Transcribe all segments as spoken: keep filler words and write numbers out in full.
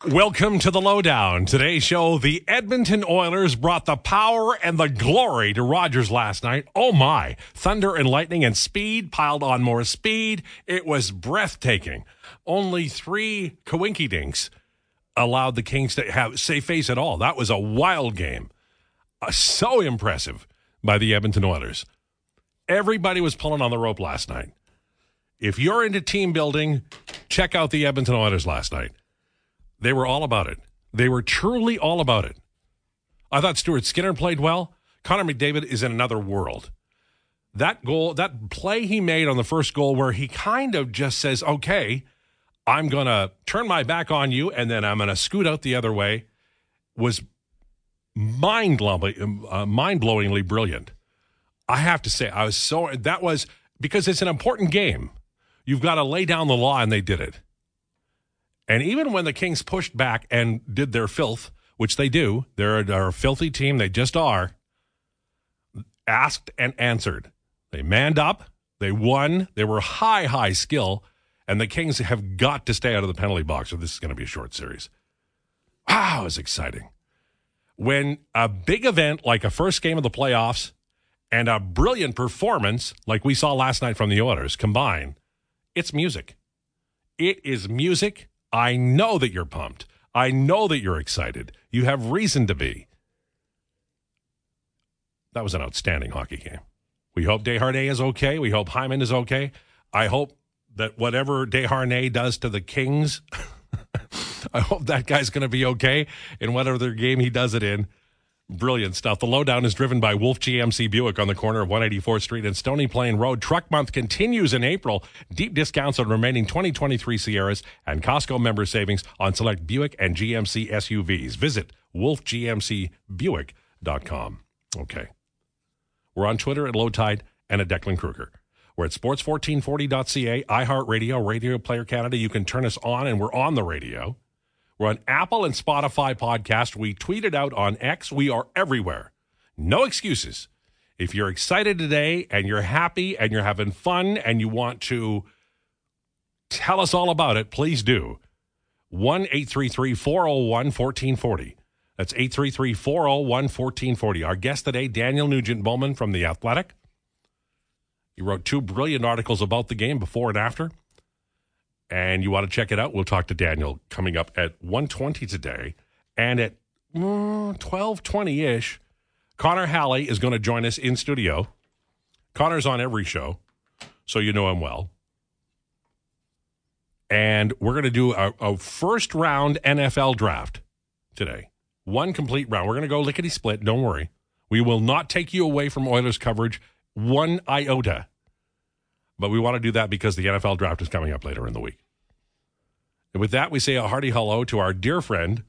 Welcome to the Lowdown. Today's show, the Edmonton Oilers brought the power and the glory to Rogers last night. Oh my, thunder and lightning and speed piled on more speed. It was breathtaking. Only three coinkydinks allowed the Kings to have save face at all. That was a wild game. Uh, so impressive by the Edmonton Oilers. Everybody was pulling on the rope last night. If you're into team building, check out the Edmonton Oilers last night. They were all about it. They were truly all about it. I thought Stuart Skinner played well. Connor McDavid is in another world. That goal, that play he made on the first goal where he kind of just says, okay, I'm going to turn my back on you and then I'm going to scoot out the other way, was mind-blowing, uh, mind-blowingly brilliant. I have to say, I was so, that was, because it's an important game. You've got to lay down the law, and they did it. And even when the Kings pushed back and did their filth, which they do, they're, they're a filthy team, they just are, asked and answered. They manned up, they won, they were high, high skill, and the Kings have got to stay out of the penalty box, or this is going to be a short series. Wow, it was exciting. When a big event like a first game of the playoffs and a brilliant performance like we saw last night from the Oilers combine, it's music. It is music. I know that you're pumped. I know that you're excited. You have reason to be. That was an outstanding hockey game. We hope Desharnais is okay. We hope Hyman is okay. I hope that whatever Desharnais does to the Kings, I hope that guy's going to be okay in whatever game he does it in. Brilliant stuff. The Lowdown is driven by Wolf G M C Buick on the corner of one eighty-fourth Street and Stony Plain Road. Truck Month continues in April. Deep discounts on remaining twenty twenty-three Sierras and Costco member savings on select Buick and G M C S U Vs. Visit wolf g m c buick dot com. Okay. We're on Twitter at Low Tide and at Declan Kruger. We're at sports fourteen forty dot c a, iHeartRadio, Radio Player Canada. You can turn us on, and we're on the radio. We're on Apple and Spotify podcast. We tweeted out on X. We are everywhere. No excuses. If you're excited today and you're happy and you're having fun and you want to tell us all about it, please do. one eight three three, four oh one, one four four oh. That's eight three three, four oh one, one four four oh. Our guest today, Daniel Nugent-Bowman from The Athletic. He wrote two brilliant articles about the game before and after. And you want to check it out, we'll talk to Daniel coming up at one twenty today. And at mm, twelve twenty-ish, Connor Halley is going to join us in studio. Connor's on every show, so you know him well. And we're going to do a, a first-round N F L draft today. One complete round. We're going to go lickety-split, don't worry. We will not take you away from Oilers coverage one iota. But we want to do that because the N F L draft is coming up later in the week. And with that, we say a hearty hello to our dear friend.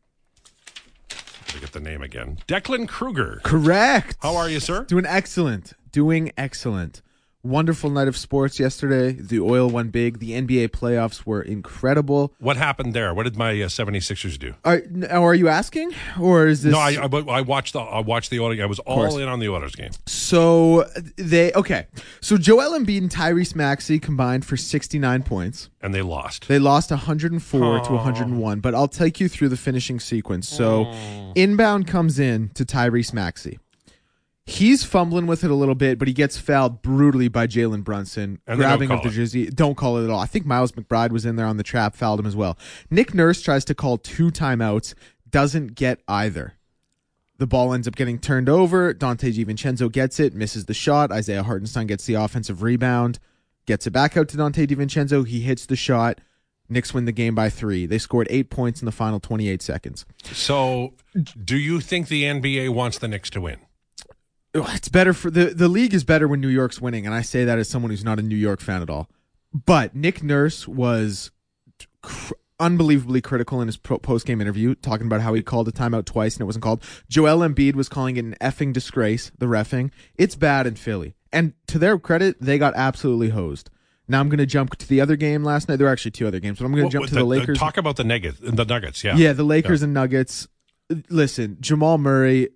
Let me get the name again. Declan Kruger. Correct. How are you, sir? Doing excellent. Doing excellent. Wonderful night of sports yesterday. The Oil won big. The N B A playoffs were incredible. What happened there? What did my uh, seventy-sixers do? Are, are you asking? Or is this... No, I, I, I watched the I watched the Oilers. I was all in on the Oilers game. So, they... Okay. So, Joel Embiid and Tyrese Maxey combined for sixty-nine points. And they lost. They lost one hundred four oh. to one hundred one. But I'll take you through the finishing sequence. So, oh. inbound comes in to Tyrese Maxey. He's fumbling with it a little bit, but he gets fouled brutally by Jalen Brunson, and grabbing up the it. jersey. Don't call it at all. I think Miles McBride was in there on the trap, fouled him as well. Nick Nurse tries to call two timeouts, doesn't get either. The ball ends up getting turned over. Dante DiVincenzo gets it, misses the shot. Isaiah Hartenstein gets the offensive rebound, gets it back out to Dante DiVincenzo. He hits the shot. Knicks win the game by three. They scored eight points in the final twenty-eight seconds. So, do you think the N B A wants the Knicks to win? It's better for the the league is better when New York's winning, and I say that as someone who's not a New York fan at all. But Nick Nurse was cr- unbelievably critical in his pro- post-game interview, talking about how he called a timeout twice and it wasn't called. Joel Embiid was calling it an effing disgrace, the reffing. It's bad in Philly. And to their credit, they got absolutely hosed. Now I'm going to jump to the other game last night. There were actually two other games, but I'm going to jump to the, the Lakers. Talk about the Nuggets, the Nuggets, yeah. Yeah, the Lakers yeah. and Nuggets. Listen, Jamal Murray,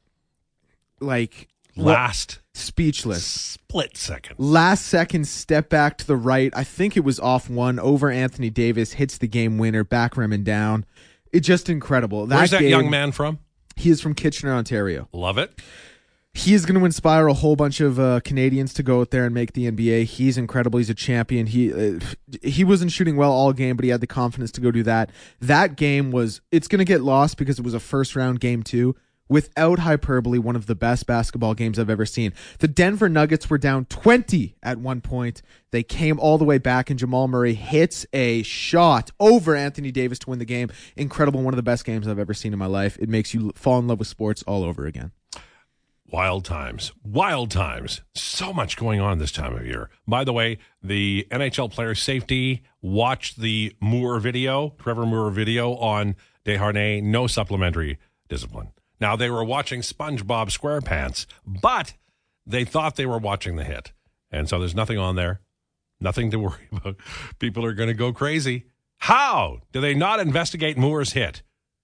like... Last speechless split second. Last second step back to the right. I think it was off one over Anthony Davis, hits the game winner, back rim and down. It's just incredible. That Where's that game, young man from? He is from Kitchener, Ontario. Love it. He is going to inspire a whole bunch of uh, Canadians to go out there and make the N B A. He's incredible. He's a champion. He uh, he wasn't shooting well all game, but he had the confidence to go do that. That game was, it's going to get lost because it was a first round game too. Without hyperbole, one of the best basketball games I've ever seen. The Denver Nuggets were down twenty at one point. They came all the way back, and Jamal Murray hits a shot over Anthony Davis to win the game. Incredible. One of the best games I've ever seen in my life. It makes you fall in love with sports all over again. Wild times. Wild times. So much going on this time of year. By the way, the N H L player safety watched the Moore video, Trevor Moore video on Desharnais. No supplementary discipline. Now, they were watching SpongeBob SquarePants, but they thought they were watching the hit. And so there's nothing on there. Nothing to worry about. People are going to go crazy. How do they not investigate Moore's hit?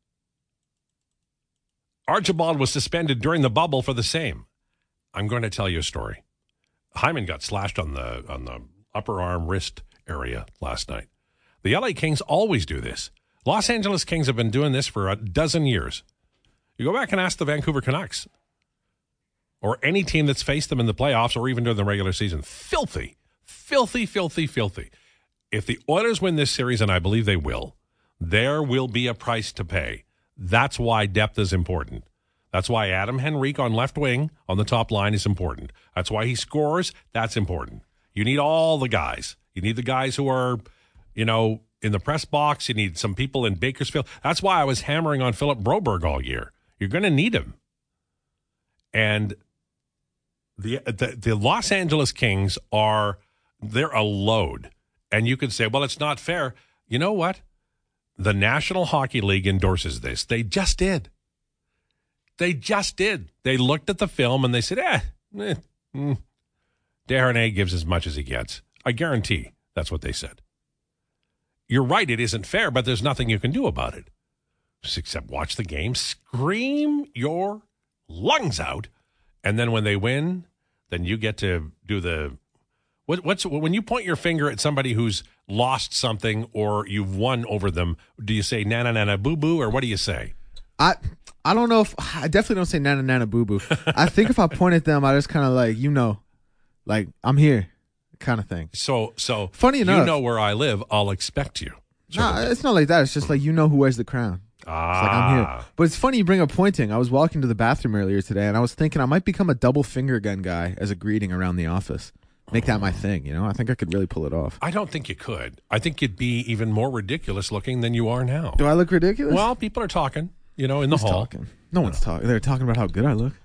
Archibald was suspended during the bubble for the same. I'm going to tell you a story. Hyman got slashed on the on the upper arm wrist area last night. The L A Kings always do this. Los Angeles Kings have been doing this for a dozen years. You go back and ask the Vancouver Canucks or any team that's faced them in the playoffs or even during the regular season. Filthy, filthy, filthy, filthy. If the Oilers win this series, and I believe they will, there will be a price to pay. That's why depth is important. That's why Adam Henrique on left wing on the top line is important. That's why he scores. That's important. You need all the guys. You need the guys who are, you know, in the press box. You need some people in Bakersfield. That's why I was hammering on Philip Broberg all year. You're going to need him. And the, the the Los Angeles Kings are, they're a load. And you could say, well, it's not fair. You know what? The National Hockey League endorses this. They just did. They just did. They looked at the film and they said, eh, eh mm, Desharnais gives as much as he gets. I guarantee that's what they said. You're right, it isn't fair, but there's nothing you can do about it. Just except watch the game, scream your lungs out, and then when they win, then you get to do the what, what's when you point your finger at somebody who's lost something or you've won over them. Do you say nana nana boo boo or what do you say? I I don't know if I definitely don't say nana nana boo boo. I think if I point at them, I just kind of like you know, like I'm here, kind of thing. So so funny enough, you know where I live. I'll expect you. Nah, it's not like that. It's just like you know who wears the crown. Ah. It's like I'm here. But it's funny you bring up pointing. I was walking to the bathroom earlier today, and I was thinking I might become a double finger gun guy as a greeting around the office. Make that my thing, you know? I think I could really pull it off. I don't think you could. I think you'd be even more ridiculous looking than you are now. Do I look ridiculous? Well, people are talking, you know, in the Who's hall. Talking? No one's talking. They're talking about how good I look.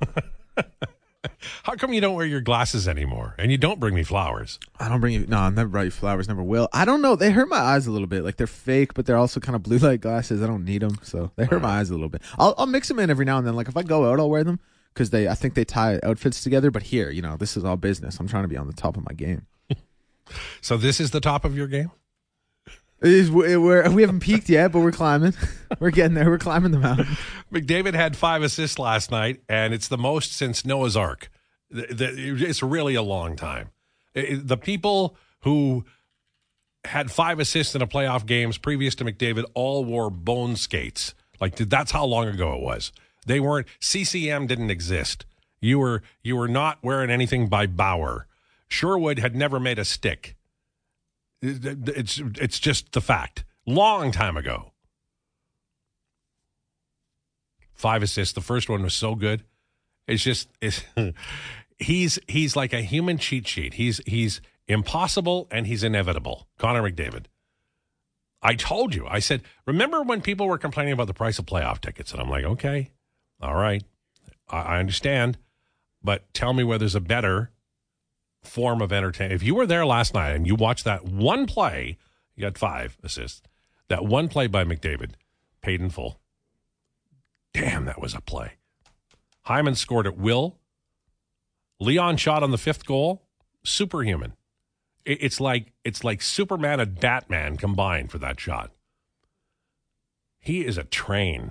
How come you don't wear your glasses anymore and you don't bring me flowers? I don't bring you. No, I'll never brought you flowers. Never will. I don't know. They hurt my eyes a little bit. Like they're fake, but they're also kind of blue light glasses. I don't need them, so they hurt my eyes a little bit. I'll I'll mix them in every now and then. Like if I go out, I'll wear them because they. I think they tie outfits together. But here, you know, this is all business. I'm trying to be on the top of my game. So this is the top of your game? It is, we're, we haven't peaked yet, but we're climbing. We're getting there. We're climbing the mountain. McDavid had five assists last night, and it's the most since Noah's Ark. It's really a long time. The people who had five assists in a playoff games previous to McDavid all wore bone skates. Like that's how long ago it was. They weren't. C C M didn't exist. You were you were not wearing anything by Bauer. Sherwood had never made a stick. It's it's just the fact. Long time ago. Five assists. The first one was so good. It's just it's, he's he's like a human cheat sheet. He's he's impossible and he's inevitable. Connor McDavid. I told you. I said, remember when people were complaining about the price of playoff tickets? And I'm like, okay, all right, I, I understand, but tell me where there's a better form of entertainment. If you were there last night and you watched that one play, you got five assists. That one play by McDavid, paid in full. Damn, that was a play. Hyman scored at will. Leon shot on the fifth goal. Superhuman. It, it's like it's like Superman and Batman combined for that shot. He is a train.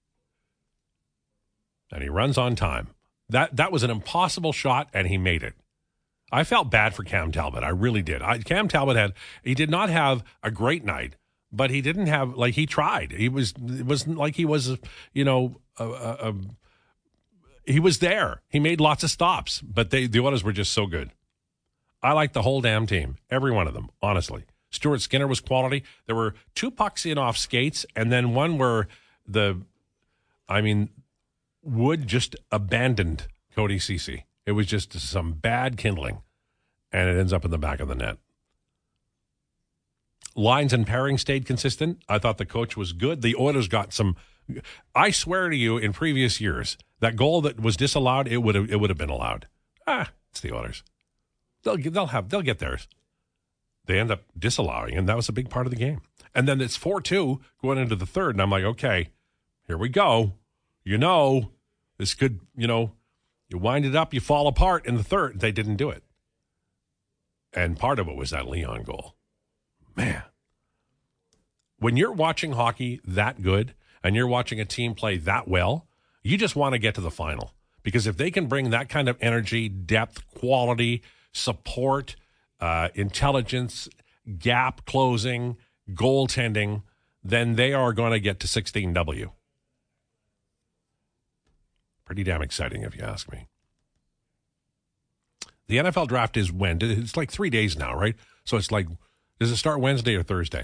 And he runs on time. That that was an impossible shot, and he made it. I felt bad for Cam Talbot. I really did. I, Cam Talbot had he did not have a great night, but he didn't have, like, he tried. He was, it wasn't like he was, you know, a, a, a, he was there. He made lots of stops, but they, the Oilers were just so good. I like the whole damn team, every one of them, honestly. Stuart Skinner was quality. There were two pucks in off skates, and then one where the, I mean, Wood just abandoned Cody Ceci. It was just some bad kindling, and it ends up in the back of the net. Lines and pairing stayed consistent. I thought the coach was good. The Oilers got some. I swear to you, in previous years, that goal that was disallowed, it would have it would have been allowed. Ah, it's the Oilers. They'll they'll have they'll get theirs. They end up disallowing, and that was a big part of the game. And then it's four two going into the third, and I'm like, okay, here we go. You know, this could, you know, you wind it up, you fall apart in the third. They didn't do it. And part of it was that Leon goal. Man. When you're watching hockey that good and you're watching a team play that well, you just want to get to the final. Because if they can bring that kind of energy, depth, quality, support, uh, intelligence, gap closing, goaltending, then they are going to get to sixteen W. Pretty damn exciting, if you ask me. The N F L draft is when? It's like three days now, right? So it's like, does it start Wednesday or Thursday?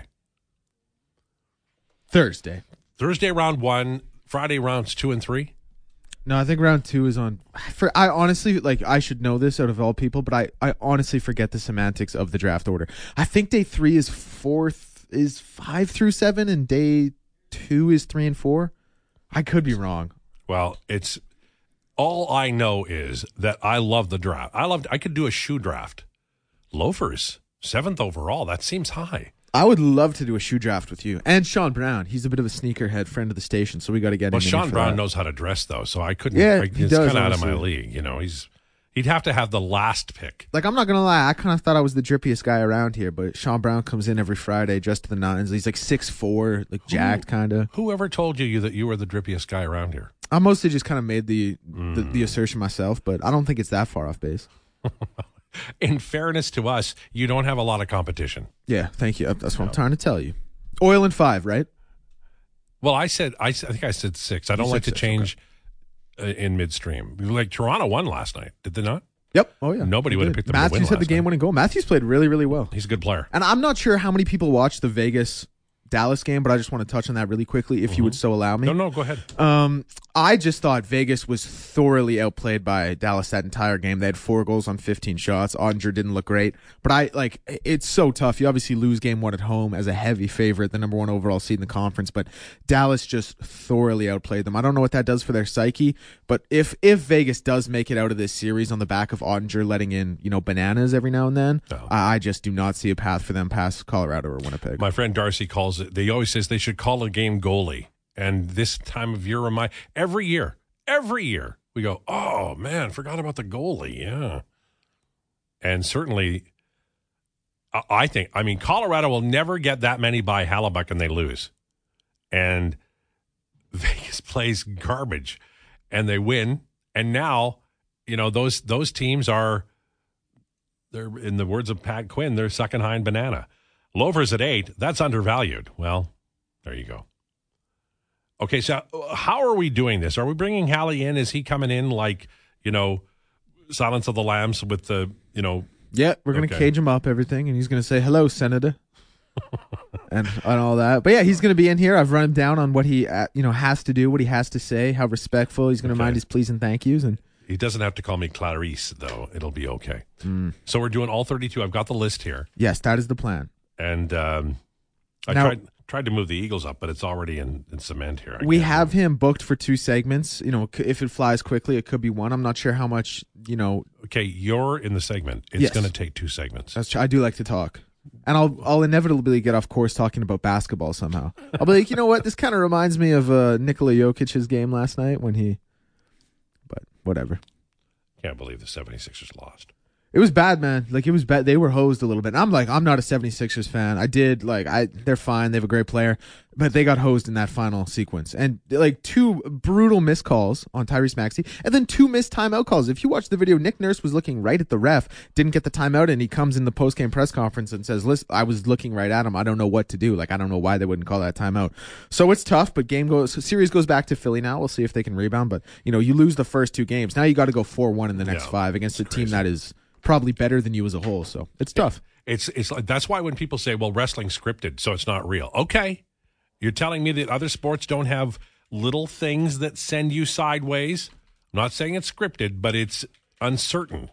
Thursday. Thursday round one, Friday rounds two and three? No, I think round two is on. For I honestly, like, I should know this out of all people, but I, I honestly forget the semantics of the draft order. I think day three is fourth, is five through seven, and day two is three and four. I could be wrong. Well, it's all I know is that I love the draft. I loved. I could do a shoe draft. Loafers, seventh overall. That seems high. I would love to do a shoe draft with you and Sean Brown. He's a bit of a sneakerhead, friend of the station, so we got to get well, him. Well, Sean Brown that. knows how to dress, though, so I couldn't. Yeah, I, he it's does, kind of out of my honestly. league. You know, he's he'd have to have the last pick. Like, I'm not gonna lie, I kind of thought I was the drippiest guy around here, but Sean Brown comes in every Friday dressed to the nines. He's like six four, like jacked, kind of. Whoever told you that you were the drippiest guy around here? I mostly just kind of made the, mm. the the assertion myself, but I don't think it's that far off base. In fairness to us, you don't have a lot of competition. Yeah, thank you. That's what no. I'm trying to tell you. Oil and five, right? Well, I said I, I think I said six. I don't you like to six, change okay. uh, in midstream. Like Toronto won last night, did they not? Yep. Oh yeah. Nobody would have picked them Matthews to win had the last game-winning goal. Matthews played really, really well. He's a good player. And I'm not sure how many people watched the Vegas Dallas game, but I just want to touch on that really quickly, if mm-hmm. you would so allow me. No, no, go ahead. Um, I just thought Vegas was thoroughly outplayed by Dallas that entire game. They had four goals on fifteen shots. Ottinger didn't look great, but I like it's so tough. You obviously lose game one at home as a heavy favorite, the number one overall seed in the conference, but Dallas just thoroughly outplayed them. I don't know what that does for their psyche, but if if Vegas does make it out of this series on the back of Ottinger letting in, you know, bananas every now and then, no. I, I just do not see a path for them past Colorado or Winnipeg. My friend Darcy calls it. They always says they should call a game goalie. And this time of year, remind every year, every year, we go, oh, man, forgot about the goalie. Yeah. And certainly, I think, I mean, Colorado will never get that many by Hellebuyck and they lose. And Vegas plays garbage and they win. And now, you know, those those teams are, they're in the words of Pat Quinn, they're sucking hind banana. Loafers at eight, that's undervalued. Well, there you go. Okay, so how are we doing this? Are we bringing Hallie in? Is he coming in like, you know, Silence of the Lambs with the, you know? Yeah, we're going to okay. cage him up, everything, and he's going to say, hello, Senator, and, and all that. But yeah, he's going to be in here. I've run him down on what he, uh, you know, has to do, what he has to say, how respectful. He's going to okay. mind his pleas and thank yous. And he doesn't have to call me Clarice, though. It'll be okay. Mm. So we're doing all thirty-two. I've got the list here. Yes, that is the plan. And um, I now, tried... Tried to move the Eagles up, but it's already in, in cement here. I we have him booked for two segments. You know, if it flies quickly, it could be one. I'm not sure how much, you know. Okay, you're in the segment. It's yes. going to take two segments. That's true. I do like to talk. And I'll I'll inevitably get off course talking about basketball somehow. I'll be like, you know what? This kind of reminds me of uh, Nikola Jokic's game last night when he, but whatever. Can't believe the seventy-sixers lost. It was bad, man. Like, it was bad. They were hosed a little bit. And I'm like, I'm not a seventy-sixers fan. I did, like, I they're fine. They have a great player. But they got hosed in that final sequence. And, like, two brutal missed calls on Tyrese Maxey, and then two missed timeout calls. If you watch the video, Nick Nurse was looking right at the ref, didn't get the timeout, and he comes in the post-game press conference and says, listen, I was looking right at him. I don't know what to do. Like, I don't know why they wouldn't call that timeout. So it's tough, but game goes, so series goes back to Philly now. We'll see if they can rebound. But, you know, you lose the first two games. Now you got to go four one in the next yeah, five against a crazy. team that is probably better than you as a whole. So it's tough. It's it's like, that's why when people say, well, wrestling's scripted, so it's not real. Okay. You're telling me that other sports don't have little things that send you sideways? I'm not saying it's scripted, but it's uncertain.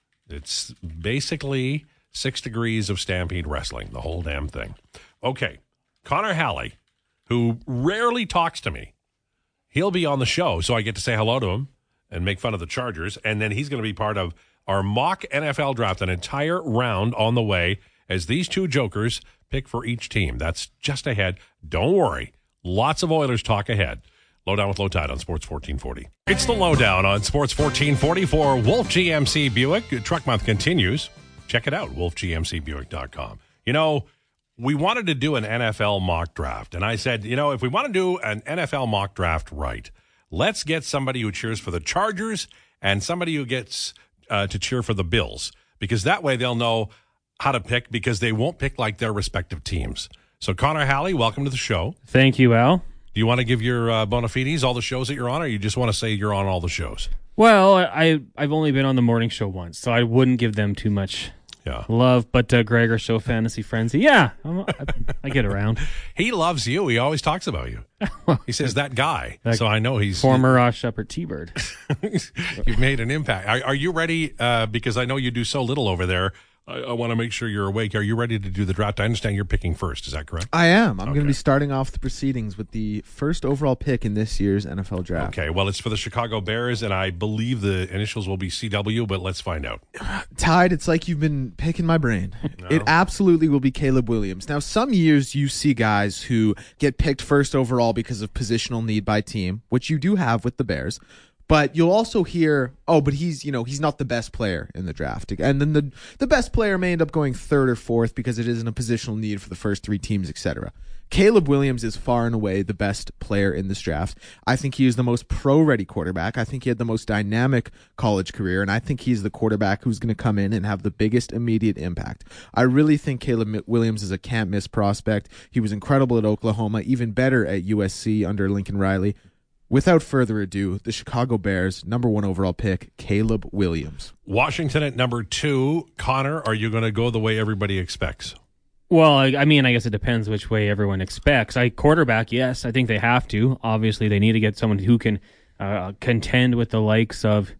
It's basically six degrees of Stampede Wrestling, the whole damn thing. Okay. Connor Halley, who rarely talks to me, he'll be on the show, so I get to say hello to him and make fun of the Chargers, and then he's going to be part of our mock N F L draft, an entire round on the way as these two jokers pick for each team. That's just ahead. Don't worry. Lots of Oilers talk ahead. Lowdown with Low Tide on Sports fourteen forty. It's the Lowdown on Sports fourteen forty for Wolf G M C Buick. Truck Month continues. Check it out, wolf g m c buick dot com. You know, we wanted to do an N F L mock draft, and I said, you know, if we want to do an N F L mock draft right, let's get somebody who cheers for the Chargers and somebody who gets uh, to cheer for the Bills, because that way they'll know how to pick, because they won't pick like their respective teams. So, Connor Halley, welcome to the show. Thank you, Al. Do you want to give your uh, bona fides, all the shows that you're on, or you just want to say you're on all the shows? Well, I, I've only been on the morning show once, so I wouldn't give them too much yeah. love. But uh, Gregor Show Fantasy Frenzy, yeah, I'm, I, I get around. He loves you. He always talks about you. He says that guy. That so I know he's former Ross Shepard T-Bird. You've made an impact. Are, are you ready? Uh, because I know you do so little over there. I, I want to make sure you're awake. Are you ready to do the draft? I understand you're picking first. Is that correct? I am. I'm Okay. going to be starting off the proceedings with the first overall pick in this year's N F L draft. Okay. Well, it's for the Chicago Bears, and I believe the initials will be C W, but let's find out. Tide, it's like you've been picking my brain. No. It absolutely will be Caleb Williams. Now, some years you see guys who get picked first overall because of positional need by team, which you do have with the Bears. But you'll also hear, oh, but he's, you know, he's not the best player in the draft. And then the the best player may end up going third or fourth because it isn't a positional need for the first three teams, et cetera. Caleb Williams is far and away the best player in this draft. I think he is the most pro-ready quarterback. I think he had the most dynamic college career, and I think he's the quarterback who's going to come in and have the biggest immediate impact. I really think Caleb Williams is a can't-miss prospect. He was incredible at Oklahoma, even better at U S C under Lincoln Riley. Without further ado, the Chicago Bears, number one overall pick, Caleb Williams. Washington at number two. Connor, are you going to go the way everybody expects? Well, I, I mean, I guess it depends which way everyone expects. I quarterback, yes, I think they have to. Obviously, they need to get someone who can uh, contend with the likes of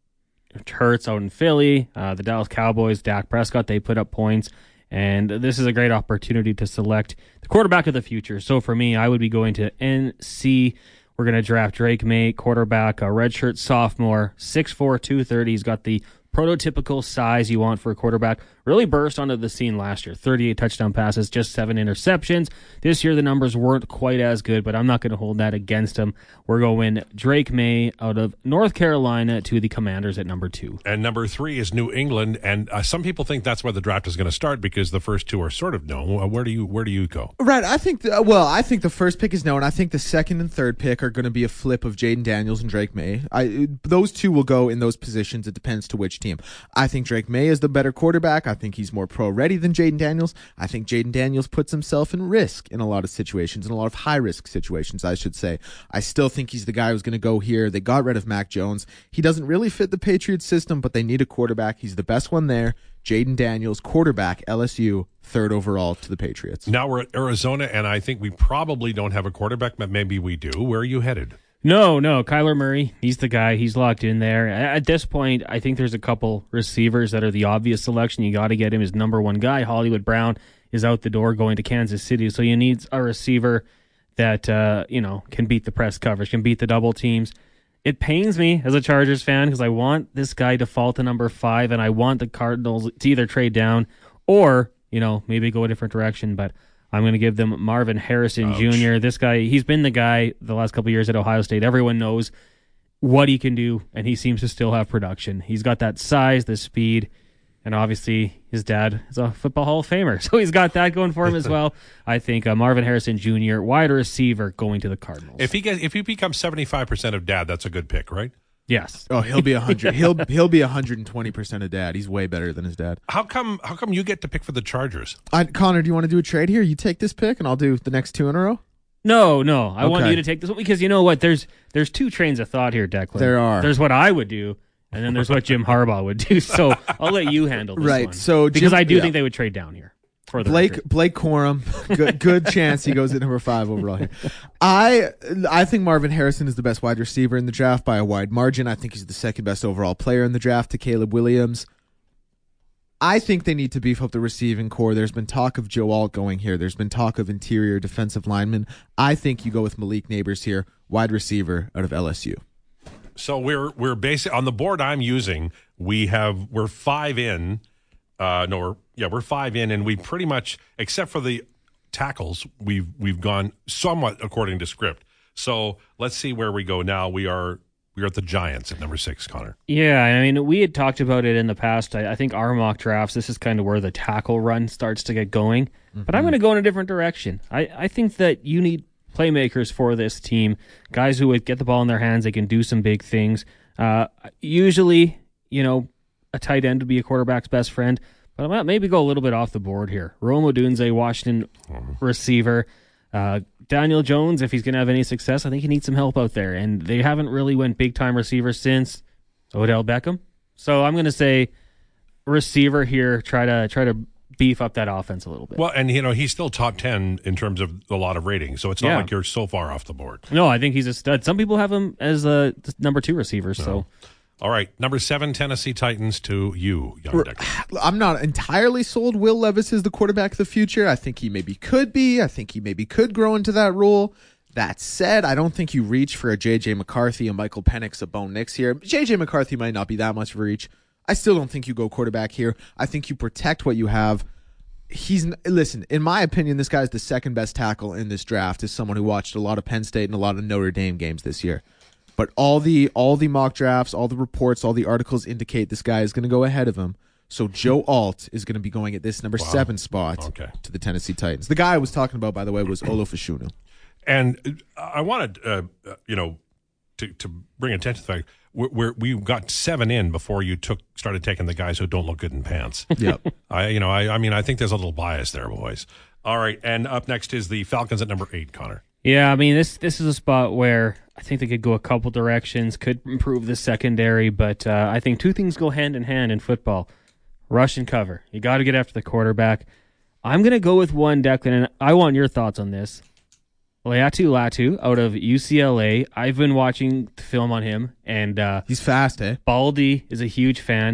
Hurts out in Philly, uh, the Dallas Cowboys, Dak Prescott. They put up points, and this is a great opportunity to select the quarterback of the future. So for me, I would be going to N C. We're going to draft Drake May, quarterback, a redshirt sophomore, six four, two thirty. He's got the prototypical size you want for a quarterback. Really burst onto the scene last year. thirty-eight touchdown passes, just seven interceptions. This year the numbers weren't quite as good, but I'm not going to hold that against him. We're going Drake May out of North Carolina to the Commanders at number two. And number three is New England, and uh, some people think that's where the draft is going to start because the first two are sort of known. Uh, Where do you where do you go? Right, I think, the, well, I think the first pick is known. I think the second and third pick are going to be a flip of Jaden Daniels and Drake May. I Those two will go in those positions. It depends to which team. I think Drake May is the better quarterback. I think he's more pro-ready than Jaden Daniels. I think Jaden Daniels puts himself in risk in a lot of situations, in a lot of high-risk situations, I should say. I still think he's the guy who's going to go here. They got rid of Mac Jones. He doesn't really fit the Patriots system, but they need a quarterback. He's the best one there. Jaden Daniels, quarterback, L S U, third overall to the Patriots. Now we're at Arizona, and I think we probably don't have a quarterback, but maybe we do. Where are you headed? No, no, Kyler Murray, he's the guy. He's locked in there. At this point, I think there's a couple receivers that are the obvious selection. You got to get him as number one guy. Hollywood Brown is out the door going to Kansas City, so you need a receiver that uh, you know can beat the press coverage, can beat the double teams. It pains me as a Chargers fan because I want this guy to fall to number five, and I want the Cardinals to either trade down or you know maybe go a different direction, but I'm going to give them Marvin Harrison Ouch. Junior This guy, he's been the guy the last couple of years at Ohio State. Everyone knows what he can do, and he seems to still have production. He's got that size, the speed. And obviously, his dad is a football Hall of Famer, so he's got that going for him as well. I think uh, Marvin Harrison Junior, wide receiver, going to the Cardinals. If he gets, if he becomes seventy-five percent of dad, that's a good pick, right? Yes. Oh, he'll be a hundred. he'll he'll be a hundred and twenty percent of dad. He's way better than his dad. How come? How come you get to pick for the Chargers? I, Connor, do you want to do a trade here? You take this pick, and I'll do the next two in a row. No, no. I want Okay. you to take this one because you know what? There's there's two trains of thought here, Declan. There are. There's what I would do, and then there's what Jim Harbaugh would do. So I'll let you handle this Right, one. so because Jim- I do yeah. think they would trade down here. For the Blake record. Blake Corum, good good chance he goes at number five overall here. I I think Marvin Harrison is the best wide receiver in the draft by a wide margin. I think he's the second best overall player in the draft to Caleb Williams. I think they need to beef up the receiving core. There's been talk of Joe Alt going here. There's been talk of interior defensive linemen. I think you go with Malik Neighbors here, wide receiver out of L S U. So we're we're basic on the board I'm using. We have we're five in. Uh, no, we're yeah we're five in, and we pretty much, except for the tackles, we've we've gone somewhat according to script. So let's see where we go now. We are we are at the Giants at number six, Connor. Yeah, I mean, we had talked about it in the past. I, I think our mock drafts, this is kind of where the tackle run starts to get going. Mm-hmm. But I'm going to go in a different direction. I, I think that you need playmakers for this team, guys who would get the ball in their hands. They can do some big things. Uh, usually, you know, a tight end would be a quarterback's best friend. But I might maybe go a little bit off the board here. Rome Odunze, Washington mm-hmm. receiver. Uh, Daniel Jones, if he's going to have any success, I think he needs some help out there. And they haven't really went big-time receiver since Odell Beckham. So I'm going to say receiver here, try to try to beef up that offense a little bit. Well, and, you know, he's still top ten in terms of a lot of ratings, so it's not Yeah. like you're so far off the board. No, I think he's a stud. Some people have him as a number two receiver, so... No. All right, number seven, Tennessee Titans to you, young Decker. I'm not entirely sold Will Levis is the quarterback of the future. I think he maybe could be. I think he maybe could grow into that role. That said, I don't think you reach for a J J McCarthy, a Michael Penix, a Bo Nix here. J J McCarthy might not be that much of a reach. I still don't think you go quarterback here. I think you protect what you have. He's listen, in my opinion, this guy's the second best tackle in this draft as someone who watched a lot of Penn State and a lot of Notre Dame games this year. But all the all the mock drafts, all the reports, all the articles indicate this guy is going to go ahead of him. So Joe Alt is going to be going at this number wow. seven spot okay. to the Tennessee Titans. The guy I was talking about, by the way, was Olo Fashunu. And I wanted, uh, you know, to, to bring attention to the fact we're, we're, we got seven in before you took started taking the guys who don't look good in pants. Yep. I, you know, I, I mean, I think there's a little bias there, boys. All right, and up next is the Falcons at number eight, Connor. Yeah, I mean, this this is a spot where I think they could go a couple directions, could improve the secondary, but uh, I think two things go hand in hand in football. Rush and cover. You got to get after the quarterback. I'm going to go with one, Declan, and I want your thoughts on this. Laiatu Latu out of U C L A. I've been watching the film on him, and uh, he's fast, eh? Baldy is a huge fan.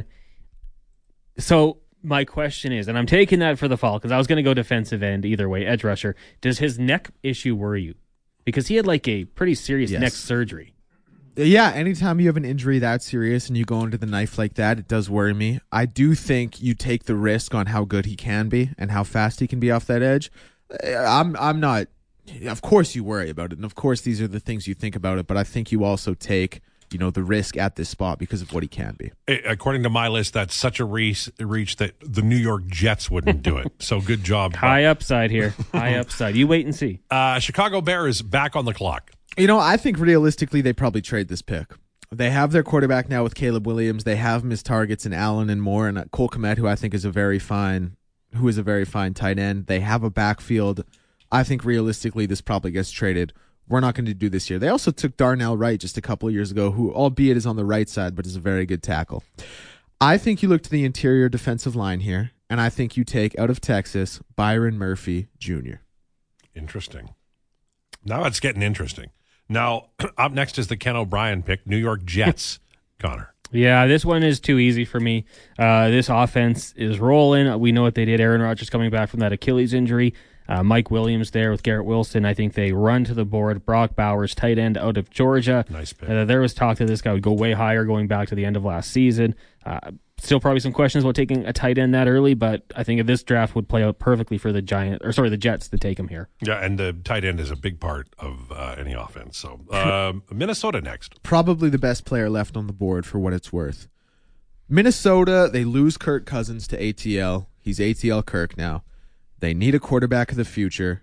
So my question is, and I'm taking that for the Falcons. I was going to go defensive end either way, edge rusher. Does his neck issue worry you? Because he had like a pretty serious yes. neck surgery. Yeah, anytime you have an injury that serious and you go into the knife like that, it does worry me. I do think you take the risk on how good he can be and how fast he can be off that edge. I'm I'm not... Of course you worry about it, and of course these are the things you think about it, but I think you also take, you know, the risk at this spot because of what he can be. According to my list, that's such a reach, reach that the New York Jets wouldn't do it. So good job. High upside here. High upside. You wait and see. Uh, Chicago Bears back on the clock. You know, I think realistically they probably trade this pick. They have their quarterback now with Caleb Williams. They have missed targets in Allen and Moore and Cole Kmet, who I think is a very fine, who is a very fine tight end. They have a backfield. I think realistically this probably gets traded. We're not going to do this year. They also took Darnell Wright just a couple of years ago, who albeit is on the right side, but is a very good tackle. I think you look to the interior defensive line here, and I think you take out of Texas Byron Murphy Junior Interesting. Now it's getting interesting. Now, up next is the Ken O'Brien pick, New York Jets. Connor. Yeah, this one is too easy for me. Uh, this offense is rolling. We know what they did. Aaron Rodgers coming back from that Achilles injury. Uh, Mike Williams there with Garrett Wilson. I think they run to the board. Brock Bowers, tight end out of Georgia. Nice pick. Uh, there was talk that this guy would go way higher going back to the end of last season. Uh, still probably some questions about taking a tight end that early, but I think this draft would play out perfectly for the Giant, or sorry, the Jets to take him here. Yeah, and the tight end is a big part of uh, any offense. So uh, Minnesota next. Probably the best player left on the board for what it's worth. Minnesota, they lose Kirk Cousins to A T L. He's A T L Kirk now. They need a quarterback of the future.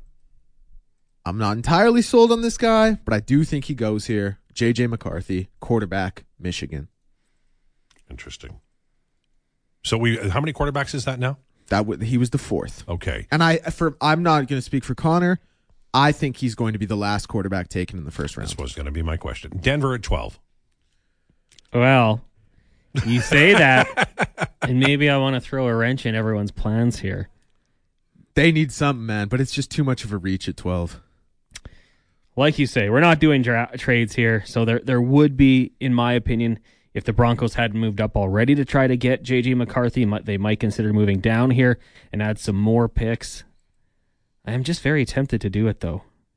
I'm not entirely sold on this guy, but I do think he goes here. J J McCarthy, quarterback, Michigan. Interesting. So we, how many quarterbacks is that now? That w- he was the fourth. Okay. And I, for I'm not going to speak for Connor. I think he's going to be the last quarterback taken in the first round. This was going to be my question. Denver at twelve. Well, you say that, and maybe I want to throw a wrench in everyone's plans here. They need something, man, but it's just too much of a reach at twelve. Like you say, we're not doing dra- trades here, so there there would be, in my opinion, if the Broncos hadn't moved up already to try to get J J McCarthy, they might consider moving down here and add some more picks. I am just very tempted to do it, though.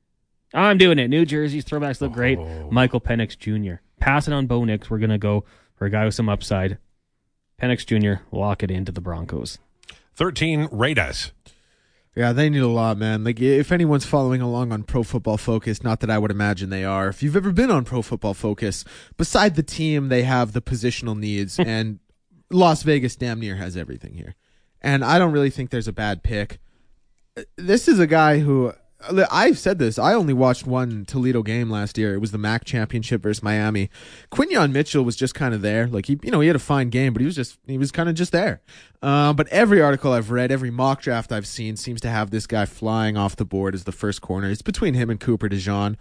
I'm doing it. New Jersey's throwbacks look great. Oh. Michael Penix Junior Passing on Bo Nix, we're going to go for a guy with some upside. Penix Junior, lock it into the Broncos. thirteen, Raiders. Yeah, they need a lot, man. Like, if anyone's following along on Pro Football Focus, not that I would imagine they are. If you've ever been on Pro Football Focus, beside the team, they have the positional needs, and Las Vegas damn near has everything here. And I don't really think there's a bad pick. This is a guy who, I've said this, I only watched one Toledo game last year. It was the M A C championship versus Miami. Quinyon Mitchell was just kind of there. Like, he, you know, he had a fine game, but he was just, he was kind of just there. Uh, but every article I've read, every mock draft I've seen seems to have this guy flying off the board as the first corner. It's between him and Cooper DeJean.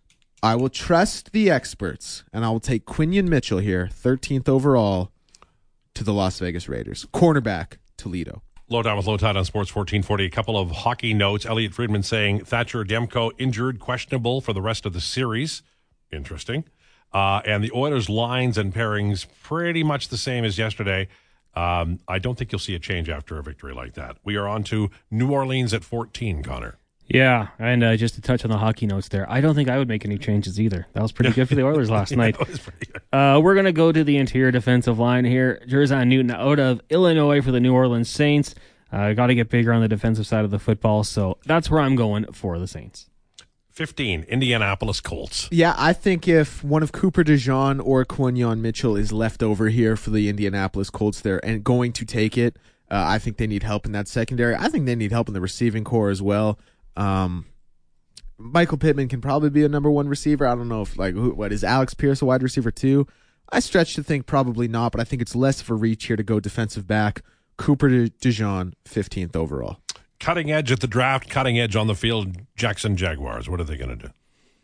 I will trust the experts, and I will take Quinyon Mitchell here, thirteenth overall, to the Las Vegas Raiders. Cornerback, Toledo. Lowdown with Low Tide on Sports fourteen forty. A couple of hockey notes. Elliot Friedman saying Thatcher Demko injured, questionable for the rest of the series. Interesting. Uh, and the Oilers' lines and pairings pretty much the same as yesterday. Um, I don't think you'll see a change after a victory like that. We are on to New Orleans at fourteen, Connor. Yeah, and uh, just to touch on the hockey notes there, I don't think I would make any changes either. That was pretty good for the Oilers last Yeah, night. that was pretty good. Uh, we're going to go to the interior defensive line here. Jerzon Newton out of Illinois for the New Orleans Saints. Uh, got to get bigger on the defensive side of the football, so that's where I'm going for the Saints. fifteen, Indianapolis Colts. Yeah, I think if one of Cooper DeJean or Quinyon Mitchell is left over here for the Indianapolis Colts, they're and going to take it. Uh, I think they need help in that secondary. I think they need help in the receiving core as well. Um, Michael Pittman can probably be a number one receiver. I don't know if like who, what is Alex Pierce a wide receiver too? I stretch to think probably not, but I think it's less of a reach here to go defensive back. Cooper DeJean, fifteenth overall. Cutting edge at the draft, cutting edge on the field, Jackson Jaguars. What are they going to do?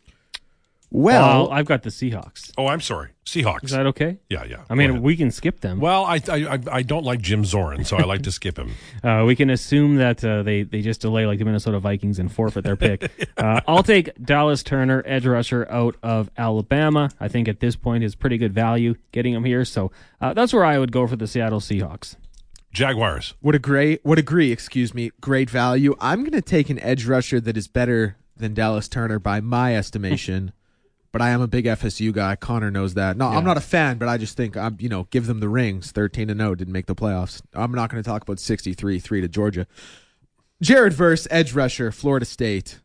Well, Well, I've got the Seahawks. Oh, I'm sorry. Seahawks. Is that okay? yeah, yeah. I Go mean, ahead. we can skip them. Well, I, I I don't like Jim Zoran, so I like to skip him. Uh, we can assume that uh, they, they just delay like the Minnesota Vikings and forfeit their pick. uh, I'll take Dallas Turner, edge rusher out of Alabama. I think at this point is pretty good value getting him here. So uh, that's where I would go for the Seattle Seahawks. Jaguars. would agree. Would agree. Excuse me. Great value. I'm going to take an edge rusher that is better than Dallas Turner by my estimation. But I am a big F S U guy. Connor knows that. No, Yeah. I'm not a fan, but I just think I'm. You know, give them the rings. thirteen and oh, didn't make the playoffs. I'm not going to talk about sixty-three three to Georgia. Jared Verse, edge rusher, Florida State,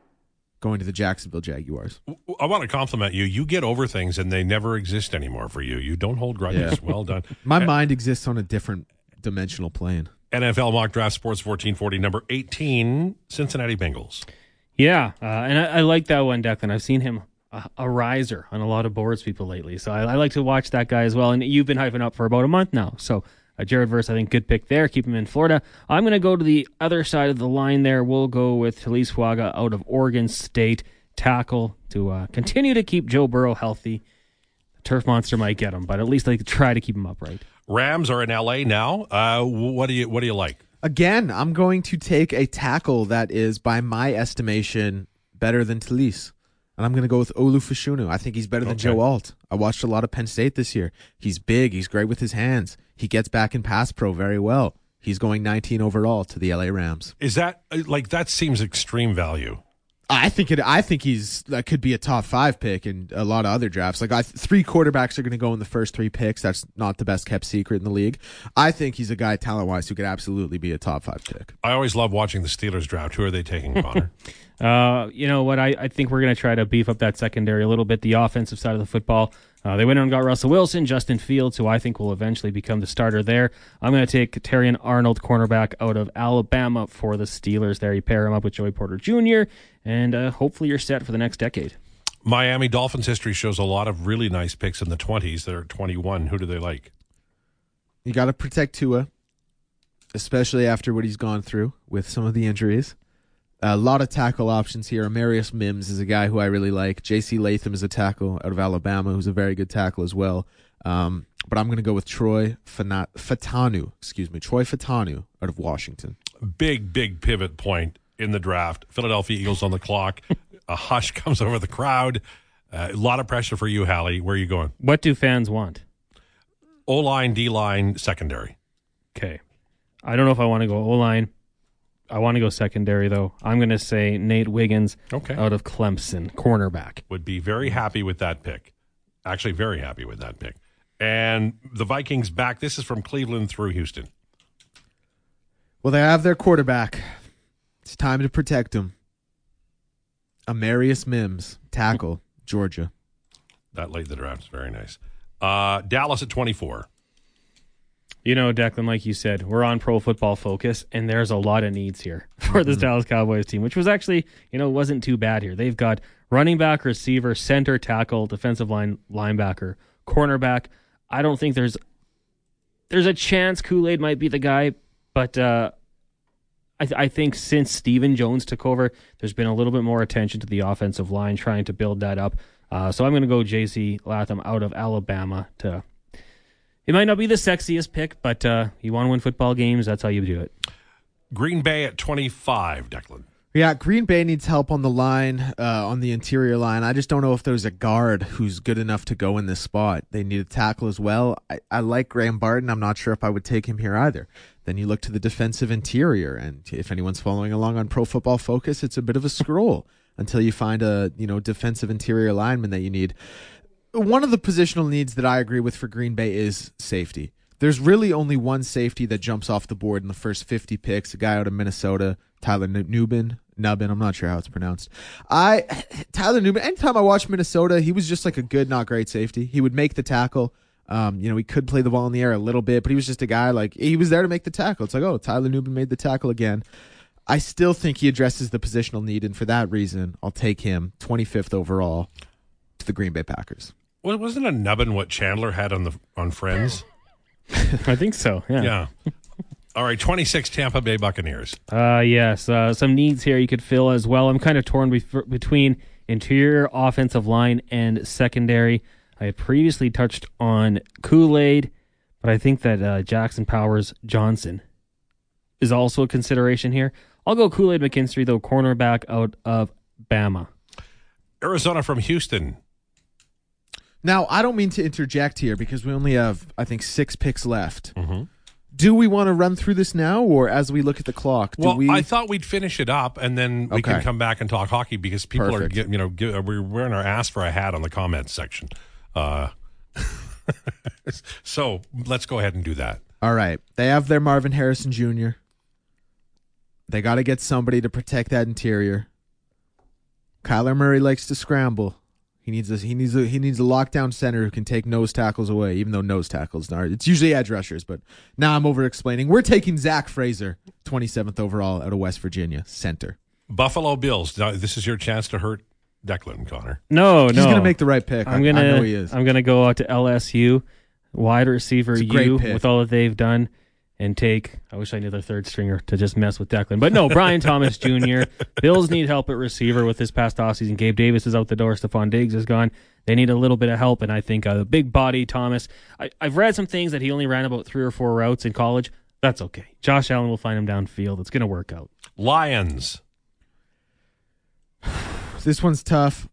going to the Jacksonville Jaguars. I want to compliment you. You get over things, and they never exist anymore for you. You don't hold grudges. Yeah. Well done. My mind exists on a different dimensional plane. N F L Mock Draft Sports fourteen forty, number eighteen, Cincinnati Bengals. Yeah, uh, and I, I like that one, Declan. I've seen him a, a riser on a lot of boards people lately, so I, I like to watch that guy as well. And you've been hyping up for about a month now, so uh, Jared Verse, I think, good pick there. Keep him in Florida. I'm going to go to the other side of the line there. We'll go with Talise Waga out of Oregon State, tackle to uh, continue to keep Joe Burrow healthy. The turf monster might get him, but at least they could try to keep him upright. Rams are in L A now. Uh, what do you what do you like? Again, I'm going to take a tackle that is, by my estimation, better than Talise. And I'm going to go with Olu Fashunu. I think he's better than Okay. Joe Alt. I watched a lot of Penn State this year. He's big. He's great with his hands. He gets back in pass pro very well. He's going nineteen overall to the L A Rams. Is that like that seems extreme value? I think it. I think he's that could be a top five pick in a lot of other drafts. Like I, three quarterbacks are going to go in the first three picks. That's not the best kept secret in the league. I think he's a guy talent wise who could absolutely be a top five pick. I always love watching the Steelers draft. Who are they taking, Connor? Uh, you know what? I, I think we're going to try to beef up that secondary a little bit. The offensive side of the football, Uh, they went out and got Russell Wilson, Justin Fields, who I think will eventually become the starter there. I'm going to take Terrion Arnold, cornerback out of Alabama for the Steelers there. You pair him up with Joey Porter Junior, and uh, hopefully you're set for the next decade. Miami Dolphins history shows a lot of really nice picks in the twenties. They're at twenty-one. Who do they like? You got to protect Tua, especially after what he's gone through with some of the injuries. A lot of tackle options here. Amarius Mims is a guy who I really like. J C Latham is a tackle out of Alabama who's a very good tackle as well. Um, but I'm going to go with Troy Fana- Fatanu. Excuse me, Troy Fatanu out of Washington. Big, big pivot point in the draft. Philadelphia Eagles on the clock. A hush comes over the crowd. Uh, a lot of pressure for you, Hallie. Where are you going? What do fans want? O-line, D-line, secondary. Okay. I don't know if I want to go O-line. I want to go secondary, though. I'm going to say Nate Wiggins Okay. out of Clemson, cornerback. Would be very happy with that pick. Actually, very happy with that pick. And the Vikings back. This is from Cleveland through Houston. Well, they have their quarterback. It's time to protect him. Amarius Mims, tackle, Georgia. That late in the draft is very nice. Uh, Dallas at twenty-four. You know, Declan, like you said, we're on Pro Football Focus, and there's a lot of needs here for this mm-hmm. Dallas Cowboys team, which was actually, you know, wasn't too bad here. They've got running back, receiver, center, tackle, defensive line, linebacker, cornerback. I don't think there's there's a chance Kool-Aid might be the guy, but uh, I, th- I think since Stephen Jones took over, there's been a little bit more attention to the offensive line, trying to build that up. Uh, so I'm going to go J C Latham out of Alabama to... It might not be the sexiest pick, but uh, you want to win football games, that's how you do it. Green Bay at twenty-five, Declan. Yeah, Green Bay needs help on the line, uh, on the interior line. I just don't know if there's a guard who's good enough to go in this spot. They need a tackle as well. I, I like Graham Barton. I'm not sure if I would take him here either. Then you look to the defensive interior, and if anyone's following along on Pro Football Focus, it's a bit of a scroll until you find a you know defensive interior lineman that you need. One of the positional needs that I agree with for Green Bay is safety. There's really only one safety that jumps off the board in the first fifty picks, a guy out of Minnesota, Tyler Nubin. Nubbin, I'm not sure how it's pronounced. I Tyler Nubin, anytime I watched Minnesota, he was just like a good, not great safety. He would make the tackle. Um, you know, he could play the ball in the air a little bit, but he was just a guy like, he was there to make the tackle. It's like, oh, Tyler Nubin made the tackle again. I still think he addresses the positional need, and for that reason, I'll take him twenty-fifth overall to the Green Bay Packers. Well, wasn't a nubbin what Chandler had on the on Friends? I think so, yeah. Yeah. All right, twenty-six Tampa Bay Buccaneers. Uh, yes, uh, some needs here you could fill as well. I'm kind of torn bef- between interior offensive line and secondary. I had previously touched on Kool-Aid, but I think that uh, Jackson Powers Johnson is also a consideration here. I'll go Kool-Aid McKinstry, though, cornerback out of Bama. Arizona from Houston. Now, I don't mean to interject here because we only have, I think, six picks left. Mm-hmm. Do we want to run through this now, or as we look at the clock? Do well, we... I thought we'd finish it up, and then we okay. can come back and talk hockey because people Perfect. are, get, you know, get, we're wearing our ass for a hat on the comments section. Uh, so let's go ahead and do that. All right. They have their Marvin Harrison Junior They got to get somebody to protect that interior. Kyler Murray likes to scramble. He needs a he needs a he needs a lockdown center who can take nose tackles away, even though nose tackles are it's usually edge rushers. But now I'm over explaining. We're taking Zach Fraser, twenty-seventh overall out of West Virginia, center. Buffalo Bills. Now, this is your chance to hurt Declan, Connor. No, He's no. He's gonna make the right pick. I'm I, gonna I know he is. I'm gonna go out to L S U, wide receiver U, with all that they've done. And take, I wish I knew their third stringer to just mess with Declan. But no, Brian Thomas Junior Bills need help at receiver with this past offseason. Gabe Davis is out the door. Stephon Diggs is gone. They need a little bit of help, and I think uh, the big body Thomas, I, I've read some things that he only ran about three or four routes in college. That's okay. Josh Allen will find him downfield. It's going to work out. Lions. This one's tough.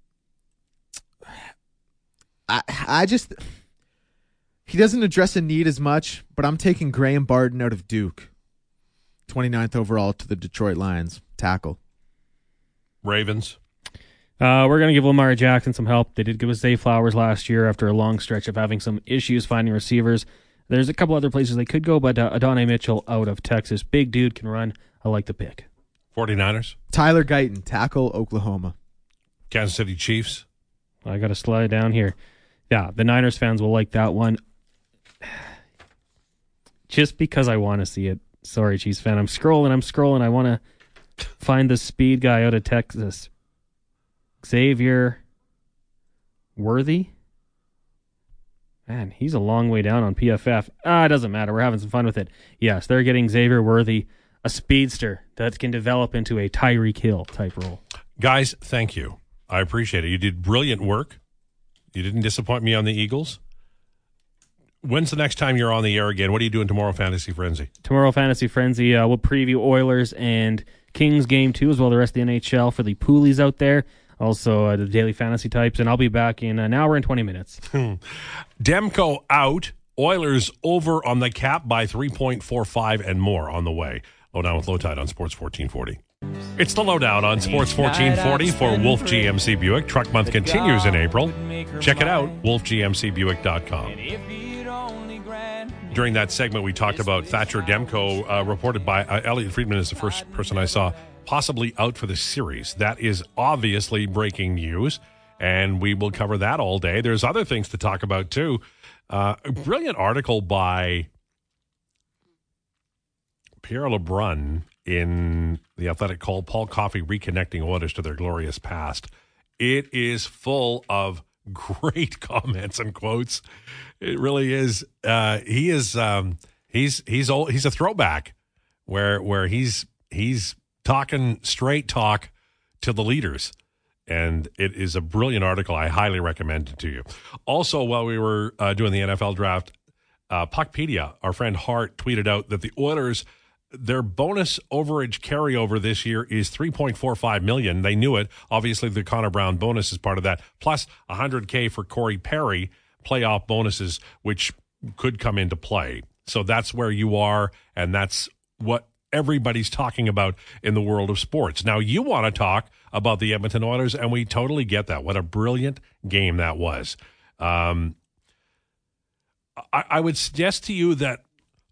I I just... He doesn't address a need as much, but I'm taking Graham Barton out of Duke. twenty-ninth overall to the Detroit Lions. Tackle. Ravens. Uh, we're going to give Lamar Jackson some help. They did give us Zay Flowers last year after a long stretch of having some issues finding receivers. There's a couple other places they could go, but uh, Adonai Mitchell out of Texas. Big dude, can run. I like the pick. 49ers. Tyler Guyton, tackle, Oklahoma. Kansas City Chiefs. I got to slide down here. Yeah, the Niners fans will like that one. Just because I want to see it. Sorry, Chiefs fan. I'm scrolling, I'm scrolling. I want to find the speed guy out of Texas. Xavier Worthy? Man, he's a long way down on P F F. Ah, it doesn't matter. We're having some fun with it. Yes, they're getting Xavier Worthy, a speedster that can develop into a Tyreek Hill type role. Guys, thank you. I appreciate it. You did brilliant work. You didn't disappoint me on the Eagles. When's the next time you're on the air again? What are you doing tomorrow, Fantasy Frenzy? Tomorrow, Fantasy Frenzy, uh, we'll preview Oilers and Kings game two, as well as the rest of the N H L for the poolies out there. Also, uh, the daily fantasy types, and I'll be back in an hour and twenty minutes. Demko out. Oilers over on the cap by three point four five and more on the way. Lowdown with Lowtide on Sports fourteen forty. It's the Lowdown on Sports fourteen forty for Wolf G M C Buick. Truck month continues in April. Check it out, wolf g m c buick dot com. During that segment, we talked about Thatcher Demko, uh, reported by uh, Elliot Friedman is the first person I saw possibly out for the series. That is obviously breaking news, and we will cover that all day. There's other things to talk about, too. Uh, a brilliant article by Pierre Lebrun in The Athletic called Paul Coffey Reconnecting Oilers to Their Glorious Past. It is full of great comments and quotes. It really is. Uh, he is. Um, he's he's old. He's a throwback, where where he's he's talking straight talk to the leaders, and it is a brilliant article. I highly recommend it to you. Also, while we were uh, doing the N F L draft, uh, Puckpedia, our friend Hart, tweeted out that the Oilers, their bonus overage carryover this year is three point four five million dollars. They knew it. Obviously, the Connor Brown bonus is part of that, plus one hundred K for Corey Perry playoff bonuses, which could come into play. So that's where you are, and that's what everybody's talking about in the world of sports. Now, you want to talk about the Edmonton Oilers, and we totally get that. What a brilliant game that was. Um, I, I would suggest to you that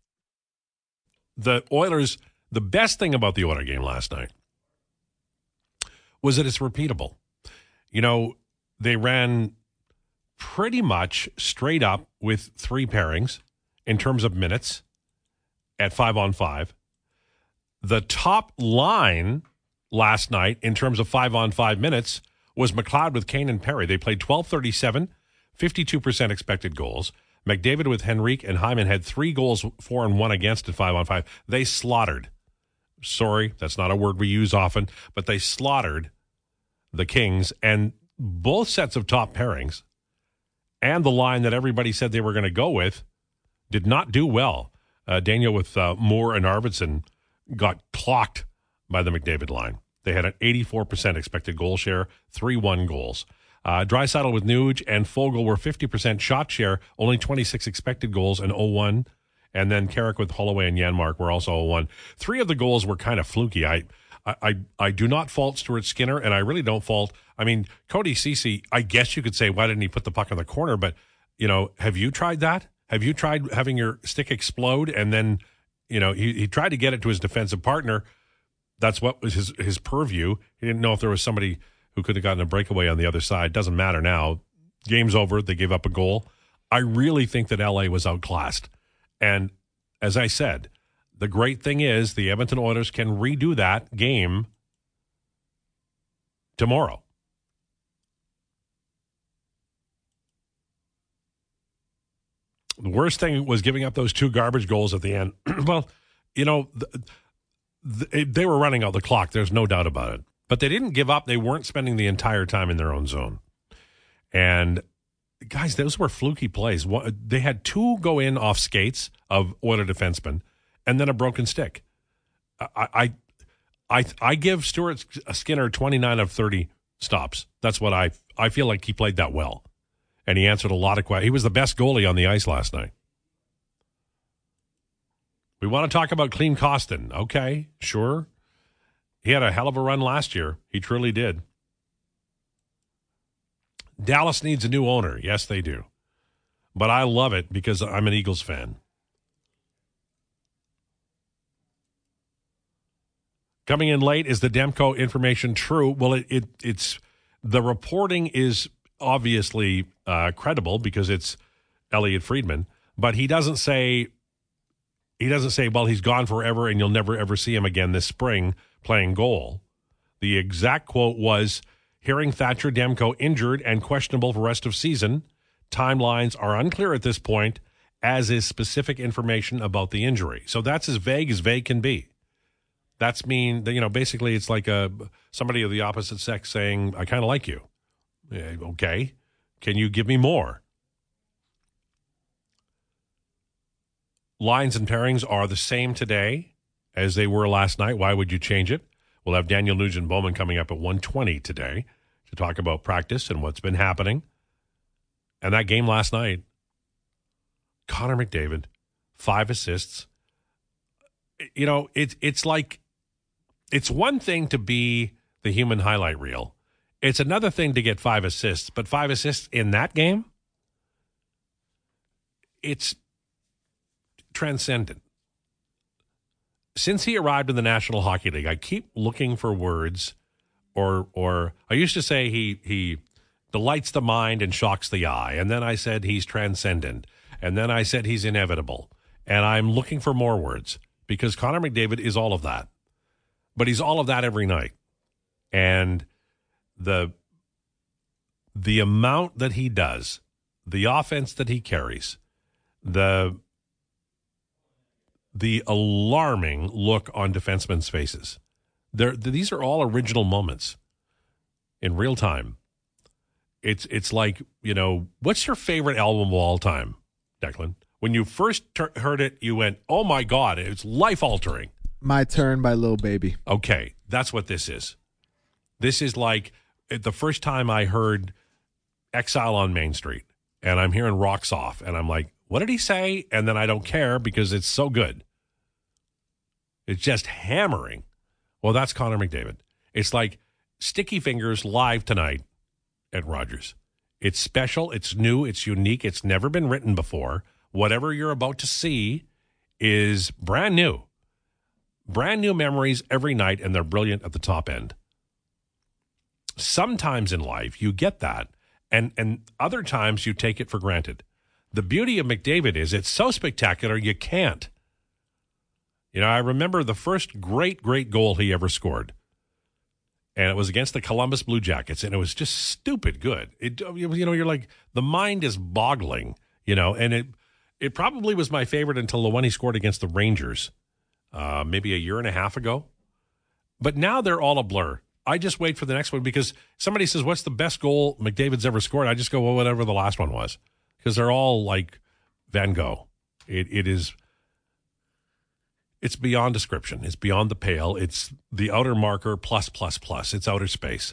the Oilers, the best thing about the Oilers game last night was that it's repeatable. You know, they ran pretty much straight up with three pairings in terms of minutes at five on five. The top line last night in terms of five on five minutes was McLeod with Kane and Perry. They played twelve thirty-seven, fifty-two percent expected goals. McDavid with Henrique and Hyman had three goals, four and one against at five on five. They slaughtered. Sorry, that's not a word we use often, but they slaughtered the Kings, and both sets of top pairings and the line that everybody said they were going to go with did not do well. Uh, Daniel with uh, Moore and Arvidsson got clocked by the McDavid line. They had an eighty-four percent expected goal share, three one goals. Uh, Draisaitl with Nuge and Fogle were fifty percent shot share, only twenty-six expected goals and oh one. And then Carrick with Holloway and Janmark were also oh one. Three of the goals were kind of fluky. I, I, I, I do not fault Stuart Skinner, and I really don't fault. I mean, Cody Ceci, I guess you could say, why didn't he put the puck in the corner? But, you know, have you tried that? Have you tried having your stick explode and then, you know, he, he tried to get it to his defensive partner. That's what was his, his purview. He didn't know if there was somebody who could have gotten a breakaway on the other side. Doesn't matter now. Game's over. They gave up a goal. I really think that L A was outclassed. And as I said, the great thing is the Edmonton Oilers can redo that game tomorrow. The worst thing was giving up those two garbage goals at the end. Well, you know, the, the, they were running out the clock. There's no doubt about it. But they didn't give up. They weren't spending the entire time in their own zone. And, guys, those were fluky plays. They had two go in off skates of Oiler defensemen and then a broken stick. I I, I, I give Stuart Skinner twenty-nine of thirty stops. That's what I I feel like he played that well. And he answered a lot of questions. He was the best goalie on the ice last night. We want to talk about Clean Costin. Okay, sure. He had a hell of a run last year. He truly did. Dallas needs a new owner. Yes, they do. But I love it because I'm an Eagles fan. Coming in late, is the Demko information true? Well, it, it it's the reporting is obviously uh, credible because it's Elliot Friedman, but he doesn't say he doesn't say, well, he's gone forever and you'll never ever see him again this spring playing goal. The exact quote was, hearing Thatcher Demko injured and questionable for rest of season. Timelines are unclear at this point, as is specific information about the injury. So that's as vague as vague can be. That's mean that, you know, basically it's like a somebody of the opposite sex saying, I kind of like you. Yeah, okay. Can you give me more? Lines and pairings are the same today as they were last night. Why would you change it? We'll have Daniel Nugent-Bowman coming up at one twenty today to talk about practice and what's been happening. And that game last night, Connor McDavid, five assists. You know, it's it's like, it's one thing to be the human highlight reel. It's another thing to get five assists, but five assists in that game, it's transcendent. Since he arrived in the National Hockey League, I keep looking for words, or or I used to say he he delights the mind and shocks the eye, and then I said he's transcendent, and then I said he's inevitable, and I'm looking for more words because Connor McDavid is all of that, but he's all of that every night, and the the amount that he does, the offense that he carries, the the alarming look on defensemen's faces. They're, these are all original moments in real time. It's it's like, you know, what's your favorite album of all time, Declan? When you first ter- heard it, you went, oh, my God, it's life-altering. My Turn by Lil Baby. Okay, that's what this is. This is like the first time I heard Exile on Main Street, and I'm hearing Rocks Off, and I'm like, what did he say? And then I don't care because it's so good. It's just hammering. Well, that's Connor McDavid. It's like Sticky Fingers live tonight at Rogers. It's special. It's new. It's unique. It's never been written before. Whatever you're about to see is brand new. Brand new memories every night, and they're brilliant at the top end. Sometimes in life, you get that, and, and other times you take it for granted. The beauty of McDavid is it's so spectacular you can't. You know, I remember the first great, great goal he ever scored. And it was against the Columbus Blue Jackets, and it was just stupid good. It, you know, you're like, the mind is boggling, you know, and it it probably was my favorite until the one he scored against the Rangers uh, maybe a year and a half ago. But now they're all a blur. I just wait for the next one because somebody says, what's the best goal McDavid's ever scored? I just go, well, whatever the last one was. Because they're all like Van Gogh. It It is, it's beyond description. It's beyond the pale. It's the outer marker plus, plus, plus. It's outer space.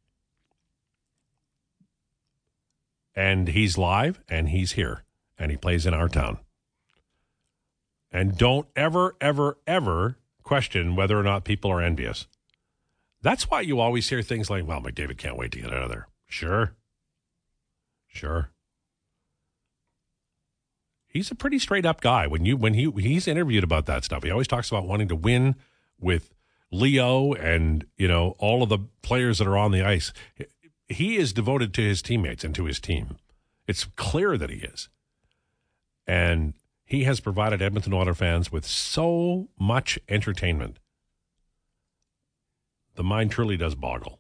And he's live, and he's here, and he plays in our town. And don't ever, ever, ever question whether or not people are envious. That's why you always hear things like, well, McDavid can't wait to get out of there. Sure. Sure. He's a pretty straight up guy. When you when he he's interviewed about that stuff, he always talks about wanting to win with Leo and, you know, all of the players that are on the ice. He is devoted to his teammates and to his team. It's clear that he is. And he has provided Edmonton Oilers fans with so much entertainment. The mind truly does boggle.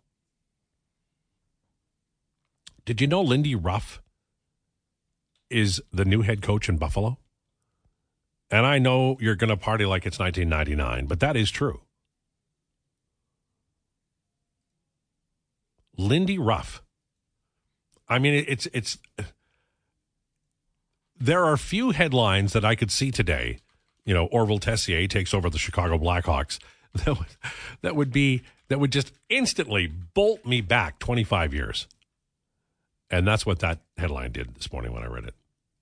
Did you know Lindy Ruff is the new head coach in Buffalo? And I know you're going to party like it's nineteen ninety-nine, but that is true. Lindy Ruff. I mean, it's it's. There are few headlines that I could see today. You know, Orville Tessier takes over the Chicago Blackhawks. That would, that would be that would just instantly bolt me back twenty-five years. And that's what that headline did this morning when I read it.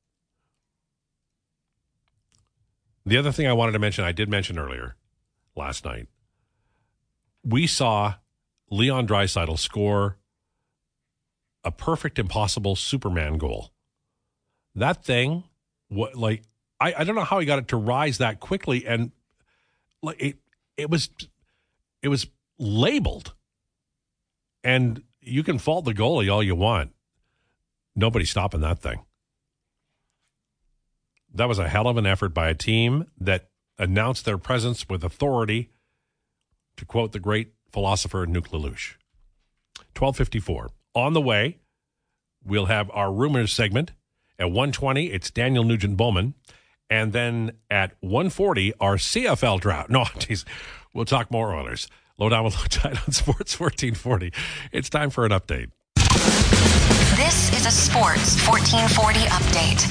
The other thing I wanted to mention, I did mention earlier last night. We saw Leon Draisaitl score a perfect, impossible Superman goal. That thing, what like I, I don't know how he got it to rise that quickly, and like it it was it was labeled. And you can fault the goalie all you want. Nobody's stopping that thing. That was a hell of an effort by a team that announced their presence with authority, to quote the great philosopher Nuke LaLoosh. twelve fifty-four. On the way, we'll have our rumors segment. At one twenty, it's Daniel Nugent-Bowman. And then at one forty, our C F L drought. No, geez, we'll talk more Oilers. Low down with Low Tide on Sports fourteen forty. It's time for an update. This is a Sports fourteen forty update.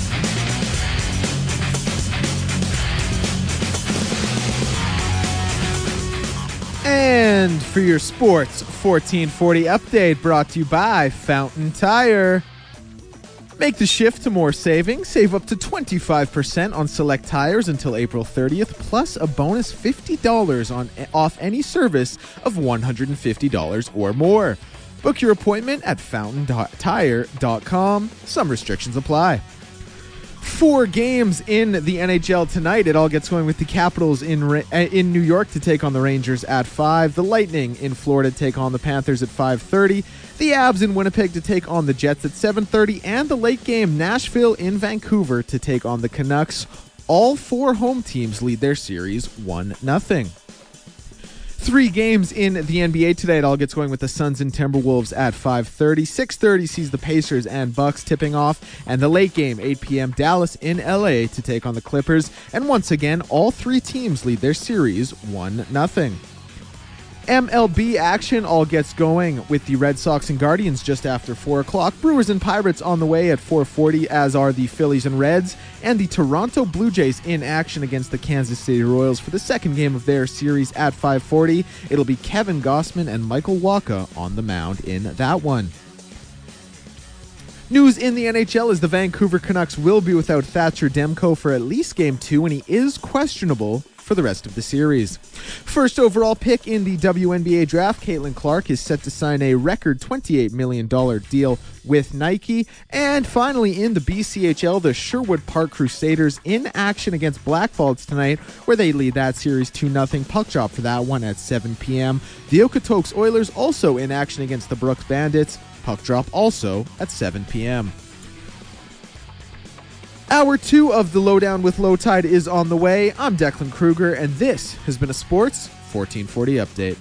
And for your Sports fourteen forty update, brought to you by Fountain Tire. Make the shift to more savings. Save up to twenty-five percent on select tires until April thirtieth, plus a bonus fifty dollars on off any service of one hundred fifty dollars or more. Book your appointment at fountain tire dot com. Some restrictions apply. Four games in the N H L tonight. It all gets going with the Capitals in in New York to take on the Rangers at five. The Lightning in Florida take on the Panthers at five thirty. The Abs in Winnipeg to take on the Jets at seven thirty. And the late game, Nashville in Vancouver to take on the Canucks. All four home teams lead their series one nothing. Three games in the N B A today. It all gets going with the Suns and Timberwolves at five thirty. six thirty sees the Pacers and Bucks tipping off. And the late game, eight p.m., Dallas in L A to take on the Clippers. And once again, all three teams lead their series one nothing. M L B action all gets going with the Red Sox and Guardians just after four o'clock. Brewers and Pirates on the way at four forty, as are the Phillies and Reds. And the Toronto Blue Jays in action against the Kansas City Royals for the second game of their series at five forty. It'll be Kevin Gausman and Michael Wacha on the mound in that one. News in the N H L is the Vancouver Canucks will be without Thatcher Demko for at least Game two, and he is questionable for the rest of the series. First overall pick in the W N B A draft, Caitlin Clark is set to sign a record twenty-eight million dollars deal with Nike. And finally, in the B C H L, the Sherwood Park Crusaders in action against Blackfalds tonight, where they lead that series two nothing. Puck drop for that one at seven p.m. The Okotoks Oilers also in action against the Brooks Bandits. Puck drop also at seven p.m. Hour two of the Lowdown with Low Tide is on the way. I'm Declan Kruger, and this has been a Sports fourteen forty update.